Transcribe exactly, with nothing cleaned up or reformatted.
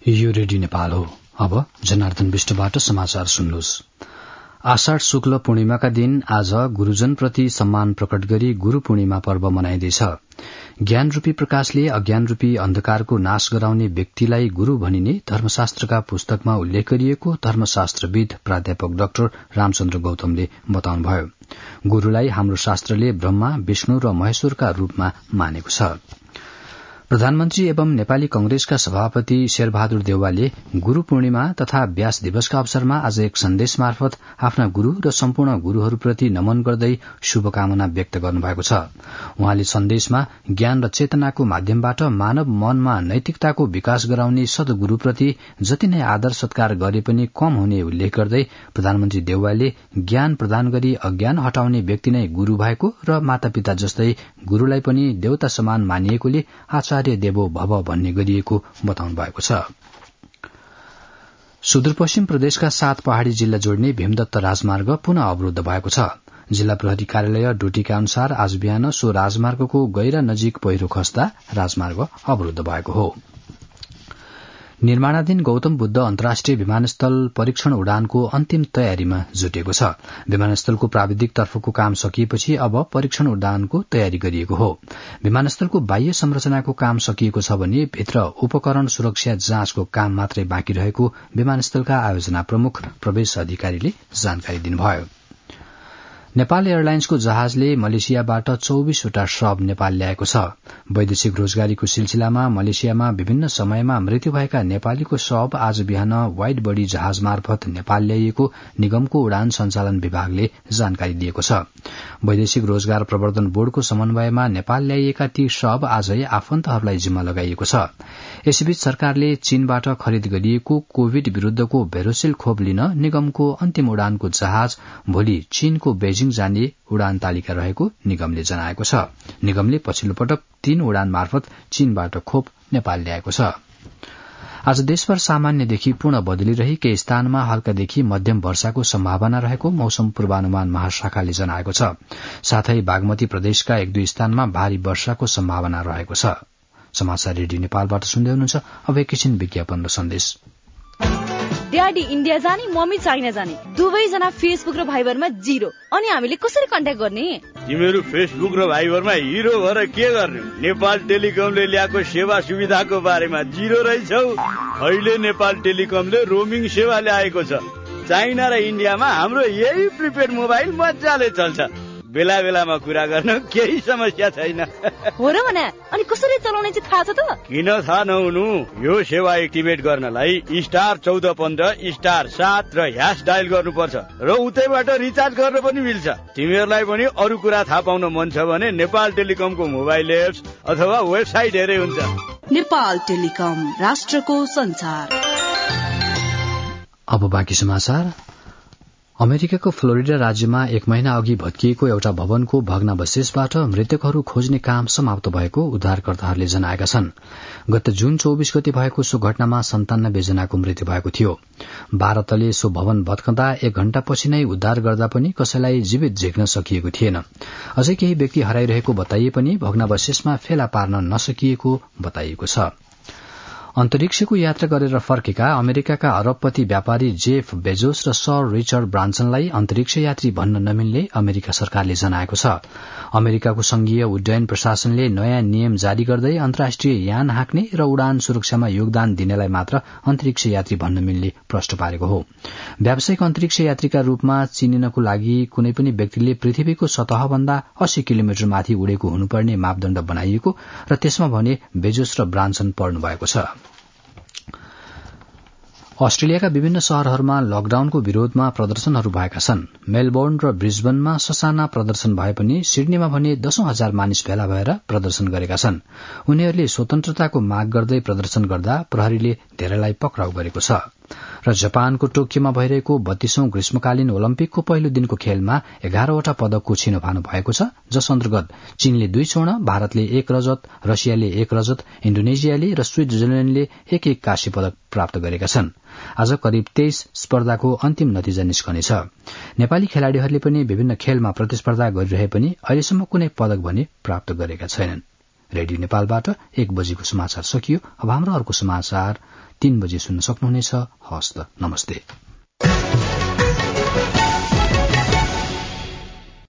यो रेडियो नेपाल हो। अब जनार्दन विष्टबाट समाचार सुन्नुहोस्। आषाढ़ शुक्ल पूर्णिमाका दिन आज गुरूजनप्रति सम्मान प्रकट गरी गुरू पूर्णिमा पर्व मनाइँदैछ। ज्ञान रूपी प्रकाशले अज्ञान रूपी अन्धकारको नाश गराउने व्यक्तिलाई गुरू भनिने धर्मशास्त्रका पुस्तकमा उल्लेख गरिएको धर्मशास्त्रविद प्राध्यापक डाक्टर रामचन्द्र गौतमले बताउनुभयो। गुरूलाई हाम्रो शास्त्रले ब्रह्मा, विष्णु र महेश्वरका रूपमा मानेको छ। प्रधानमन्त्री एवं नेपाली कंग्रेसका सभापति शेरबहादुर देउवाले गुरू पूर्णिमा तथा व्यास दिवसका अवसरमा आज एक सन्देश मार्फत आफ्ना गुरू र सम्पूर्ण गुरूहरूप्रति नमन गर्दै शुभकामना व्यक्त गर्नुभएको छ। उहाँले सन्देशमा ज्ञान र चेतनाको माध्यमबाट मानव मनमा नैतिकताको विकास गराउने सद्गुरूप्रति जति नै आदर सत्कार गरे पनि कम हुने उल्लेख गर्दै प्रधानमन्त्री देउवाले ज्ञान प्रदान गरी अज्ञान हटाउने व्यक्ति नै गुरू भएको र मातापिता जस्तै गुरूलाई पनि देवता समान मानिएकोले आचार्य देवो भव भन्ने गरिएको बताउनु भएको छ। सुदूरपश्चिम प्रदेशका सात पहाड़ी जिल्ला जोड्ने भीमदत्त राजमार्ग पुनः अवरूद्ध भएको छ। जिल्ला प्रहरी कार्यालय डोटीका अनुसार आज बिहान सो राजमार्गको गैरा नजिक पहिरो खस्दा राजमार्ग अवरूद्ध भएको हो। निर्माणाधीन गौतम बुद्ध अन्तर्राष्ट्रिय विमानस्थल परीक्षण उडानको अन्तिम तयारीमा जुटेको छ। विमानस्थलको प्राविधिक तर्फको काम सकिएपछि अब परीक्षण उडानको तयारी गरिएको हो। विमानस्थलको बाह्य संरचनाको काम सकिएको छ भने भित्र उपकरण सुरक्षा जाँचको काम मात्रै बाँकी रहेको विमानस्थलका आयोजना प्रमुख प्रवेश अधिकारीले जानकारी दिनुभयो। नेपाल एयरलाइन्सको जहाजले मलेसियाबाट चौबीसवटा शव नेपाल ल्याएको छ। वैदेशिक रोजगारीको सिलसिलामा मलेसियामा विभिन्न समयमा मृत्यु भएका नेपालीको शव आज बिहान वाइड बडी जहाज मार्फत नेपाल ल्याइएको निगमको उडान सञ्चालन विभागले जानकारी दिएको छ। वैदेशिक रोजगार प्रवर्धन बोर्डको समन्वयमा नेपाल ल्याइएका ती शव आजै आफन्तहरूलाई जिम्मा लगाइएको छ। यसैबीच सरकारले चीनबाट खरिद गरिएको कोविड विरूद्धको भेरोसिल खोप लिन निगमको अन्तिम उडानको जहाज भोलि चीनको बेजिङ जाने उडान तालिका रहेको निगमले जनाएको छ। निगमले पछिल्लो पटक तीन उडान मार्फत चीनबाट खोप नेपाल ल्याएको छ। आज देशभर सामान्यदेखि पूर्ण बदली रही केही स्थानमा हल्कादेखि मध्यम वर्षाको सम्भावना रहेको मौसम पूर्वानुमान महाशाखाले जनाएको छ। साथै बागमती प्रदेशका एक दुई स्थानमा भारी वर्षाको सम्भावना रहेको छ। समाचार रेडियो नेपालबाट सुन्दै हुनुहुन्छ। अब एकैछिन विज्ञापन र सन्देश। ड्याडी इन्डिया जाने, मम्मी चाइना जाने, दुवैजना फेसबुक र भाइबरमा जिरो। अनि हामीले कसरी कन्ट्याक्ट गर्ने? तिमीहरू फेसबुक र भाइबरमा हिरो भएर के गर्ने? नेपाल टेलिकमले ल्याएको सेवा सुविधाको बारेमा जिरो रहेछौ। अहिले नेपाल टेलिकमले रोमिङ सेवा ल्याएको छ। चाइना र इन्डियामा हाम्रो यही प्रिपेड मोबाइल मजाले चल्छ। बेला बेलामा कुरा गर्न केही समस्या छैन। हो र भने अनि कसरी चलाउने चाहिँ थाहा छ त? किन थाहा नहुनु? यो सेवा एक्टिभेट गर्नलाई स्टार चौध पन्ध्र स्टार सात र ह्यास डायल गर्नुपर्छ र उतैबाट रिचार्ज गर्न पनि मिल्छ। तिमीहरूलाई पनि अरू कुरा थाहा पाउन मन छ भने नेपाल टेलिकमको मोबाइल एप्स अथवा वेबसाइट हेरे हुन्छ। नेपाल टेलिकम, राष्ट्रको संचार। अब बाँकी समाचार। अमेरिकाको फ्लोरिडा राज्यमा एक महिना अघि भत्किएको एउटा भवनको भग्नावशेषबाट मृतकहरू खोज्ने काम समाप्त भएको उद्धारकर्ताहरूले जनाएका छन्। गत जून चौबीस गते भएको सो घटनामा सन्तानब्बे जनाको मृत्यु भएको थियो। बाह्र तले सो भवन भत्कँदा एक घण्टापछि नै उद्धार गर्दा पनि कसैलाई जीवित झिक्न सकिएको थिएन। अझै केही व्यक्ति हराइरहेको बताइए पनि भग्नावशेषमा फेला पार्न नसकिएको बताइएको छ। अन्तरिक्षको यात्रा गरेर फर्केका अमेरिकाका अरबपति व्यापारी जेफ बेजोस र सर रिचर्ड ब्रान्सनलाई अन्तरिक्ष यात्री भन्न नमिल्ने अमेरिका सरकारले जनाएको छ। अमेरिकाको संघीय उड्डयन प्रशासनले नयाँ नियम जारी गर्दै अन्तर्राष्ट्रिय यान हाँक्ने र उडान सुरक्षामा योगदान दिनेलाई मात्र अन्तरिक्ष यात्री भन्न मिल्ने प्रश्न पारेको हो। व्यावसायिक अन्तरिक्ष यात्रीका रूपमा चिनिनको लागि कुनै पनि व्यक्तिले पृथ्वीको सतहभन्दा अस्सी किलोमिटर माथि उडेको हुनुपर्ने मापदण्ड बनाइएको र त्यसमा भने बेजोस र ब्रान्सन पर्नु भएको छ। अस्ट्रेलियाका विभिन्न शहरहरूमा लकडाउनको विरोधमा प्रदर्शनहरू भएका छन्। मेलबोर्न र ब्रिस्बनमा ससाना प्रदर्शन भए पनि सिडनीमा भने दशौं हजार मानिस भेला भएर प्रदर्शन गरेका छन्। उनीहरूले स्वतन्त्रताको माग गर्दै प्रदर्शन गर्दा प्रहरीले धेरैलाई पक्राउ गरेको छ। र जापानको टोकियोमा भइरहेको बत्तीसौं ग्रीष्मकालीन ओलम्पिकको पहिलो दिनको खेलमा एघारवटा पदकको छिनोफानो भएको छ, जस अन्तर्गत चीनले दुई स्वर्ण, भारतले एक रजत, रसियाले एक रजत, इण्डोनेसियाले र स्विट्जरल्याण्डले एक एक काँस्य पदक प्राप्त गरेका छन्। आज करिब तेइस स्पर्धाको अन्तिम नतिजा निस्कनेछ। नेपाली खेलाड़ीहरूले पनि विभिन्न खेलमा प्रतिस्पर्धा गरिरहे पनि अहिलेसम्म कुनै पदक भने प्राप्त गरेका छैनन्। रेडियो नेपालबाट एक बजेको समाचार सकियो। अब हाम्रो अर्को समाचार तीन बजे सुन्न सक्नुहुनेछ। हवस् त, नमस्ते।